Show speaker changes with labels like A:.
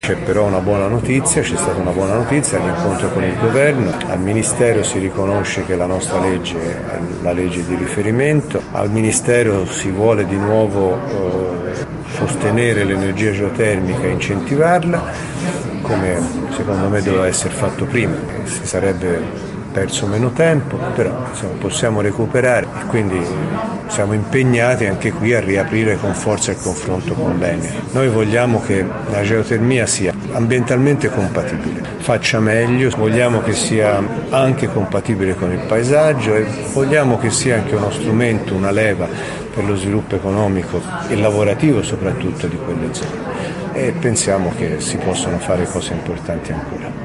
A: C'è però una buona notizia, c'è stata una buona notizia all'incontro con il governo, al Ministero si riconosce che la nostra legge è la legge di riferimento, al Ministero si vuole di nuovo sostenere l'energia geotermica e incentivarla, come secondo me doveva essere fatto prima, si sarebbe perso meno tempo, però insomma, possiamo recuperare e quindi siamo impegnati anche qui a riaprire con forza il confronto con l'Enel. Noi vogliamo che la geotermia sia ambientalmente compatibile, faccia meglio, vogliamo che sia anche compatibile con il paesaggio e vogliamo che sia anche uno strumento, una leva per lo sviluppo economico e lavorativo soprattutto di quelle zone. E pensiamo che si possano fare cose importanti ancora.